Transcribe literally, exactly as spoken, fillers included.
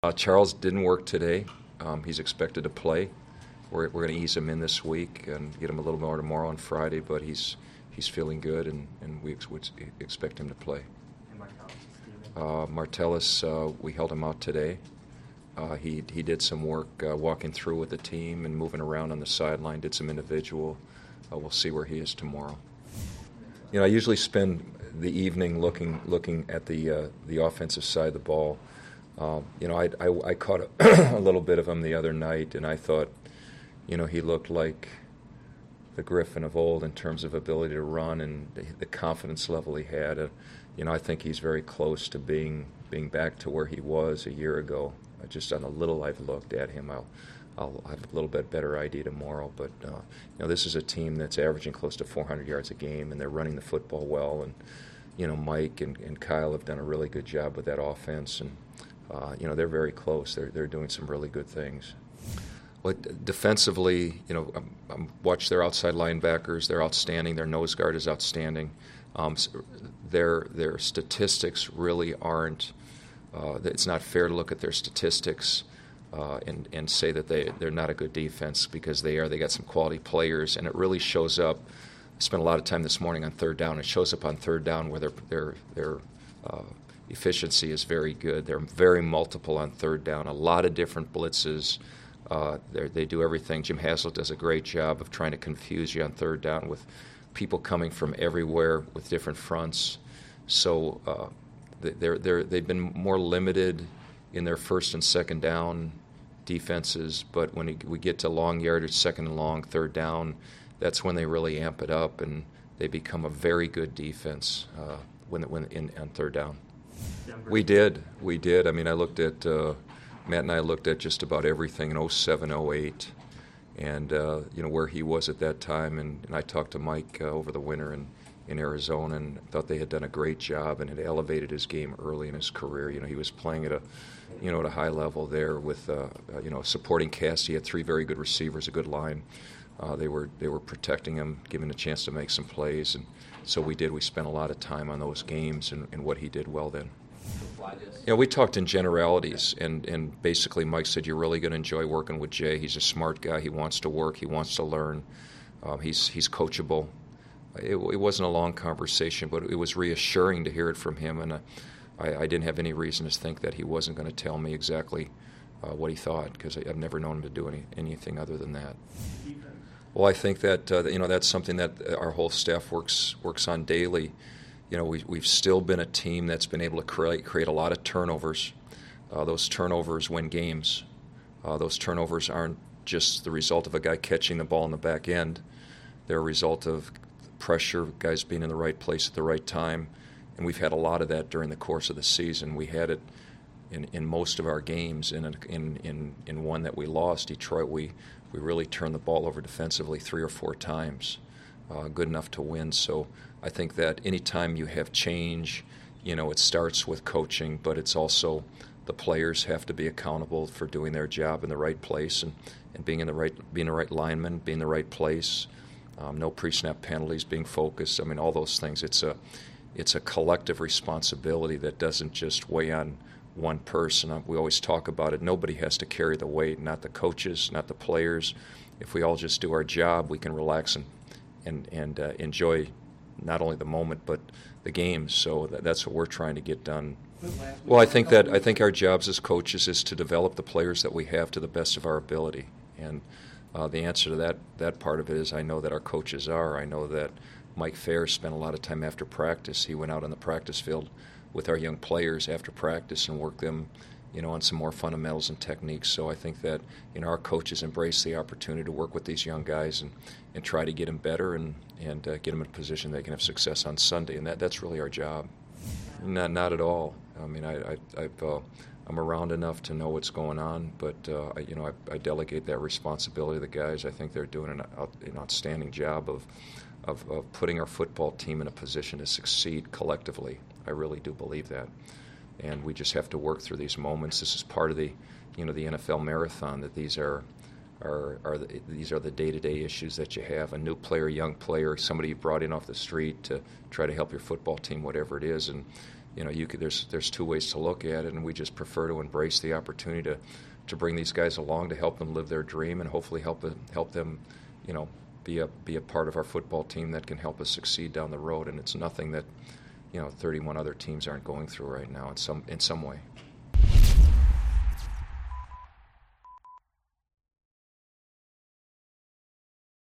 Uh, Charles didn't work today. Um, he's expected to play. We're, we're going to ease him in this week and get him a little more tomorrow on Friday, but he's he's feeling good, and, and we ex- would expect him to play. Uh, Martellus, uh, we held him out today. Uh, he he did some work uh, walking through with the team and moving around on the sideline, did some individual. Uh, we'll see where he is tomorrow. You know, I usually spend the evening looking looking at the uh, the offensive side of the ball. Uh, you know, I, I, I caught a, a little bit of him the other night, and I thought, you know, he looked like the Griffin of old in terms of ability to run and the, the confidence level he had. Uh, you know, I think he's very close to being being back to where he was a year ago. Uh, just on a little I've looked at him, I'll I'll have a little bit better idea tomorrow. But uh, you know, this is a team that's averaging close to four hundred yards a game, and they're running the football well. And you know, Mike and, and Kyle have done a really good job with that offense, and uh, you know, they're very close. They're they're doing some really good things. Well, defensively, you know, I'm, I'm watch their outside linebackers. They're outstanding. Their nose guard is outstanding. Um, their their statistics really aren't. Uh, it's not fair to look at their statistics uh, and and say that they they're not a good defense, because they are. They got some quality players, and it really shows up. I spent a lot of time this morning on third down. It shows up on third down where their their their uh, efficiency is very good. They're very multiple on third down. A lot of different blitzes. Uh, they do everything. Jim Haslett does a great job of trying to confuse you on third down with people coming from everywhere with different fronts. So uh, they're, they're, they've been more limited in their first and second down defenses, but when we get to long yardage, second and long, third down, that's when they really amp it up, and they become a very good defense uh, when, when in, on third down. We did. We did. I mean, I looked at uh, – Matt and I looked at just about everything in oh seven, oh eight, and uh, you know, where he was at that time. And, and I talked to Mike uh, over the winter in, in Arizona, and thought they had done a great job, and it elevated his game early in his career. You know, he was playing at a, you know, at a high level there with, uh, uh, you know, a supporting cast. He had three very good receivers, a good line. Uh, they were they were protecting him, giving him a chance to make some plays, and so we did. We spent a lot of time on those games and, and what he did well then. You know, we talked in generalities, and, and basically Mike said, you're really going to enjoy working with Jay. He's a smart guy. He wants to work. He wants to learn. Um, he's he's coachable. It, it wasn't a long conversation, but it was reassuring to hear it from him, and uh, I, I didn't have any reason to think that he wasn't going to tell me exactly uh, what he thought, because I've never known him to do any, anything other than that. Well, I think that uh, you know, that's something that our whole staff works works on daily. You know, we, we've still been a team that's been able to create, create a lot of turnovers. Uh, those turnovers win games. Uh, those turnovers aren't just the result of a guy catching the ball in the back end. They're a result of pressure, guys being in the right place at the right time. And we've had a lot of that during the course of the season. We had it in, in most of our games. In, a, in in in one that we lost, Detroit, we, we really turned the ball over defensively three or four times. Uh, good enough to win. So I think that anytime you have change, you know, it starts with coaching, but it's also the players have to be accountable for doing their job in the right place, and, and being in the right being the right lineman, being in the right place. Um, no pre-snap penalties, being focused. I mean, all those things. It's a it's a collective responsibility that doesn't just weigh on one person. We always talk about it. Nobody has to carry the weight. Not the coaches, not the players. If we all just do our job, we can relax and and and uh, enjoy not only the moment but the games. So that, that's what we're trying to get done. Well, I think that I think our jobs as coaches is to develop the players that we have to the best of our ability. And uh, the answer to that that part of it is I know that our coaches are. I know that Mike Fair spent a lot of time after practice. He went out on the practice field with our young players after practice and worked them, you know, on some more fundamentals and techniques. So I think that, you know, our coaches embrace the opportunity to work with these young guys and, and try to get them better and, and uh, get them in a position they can have success on Sunday. And that, that's really our job. Not not at all. I mean, I, I, I've, uh, I'm around enough to know what's going on, but, uh, I, you know, I, I delegate that responsibility to the guys. I think they're doing an, out, an outstanding job of, of, of putting our football team in a position to succeed collectively. I really do believe that. And we just have to work through these moments. This is part of the, you know, the N F L marathon. That these are, are, are the, these are the day-to-day issues that you have. A new player, young player, somebody you brought in off the street to try to help your football team, whatever it is. And you know, you could, there's there's two ways to look at it, and we just prefer to embrace the opportunity to to bring these guys along to help them live their dream and hopefully help help them, you know, be a be a part of our football team that can help us succeed down the road. And it's nothing that, you know, thirty-one other teams aren't going through right now in some in some way.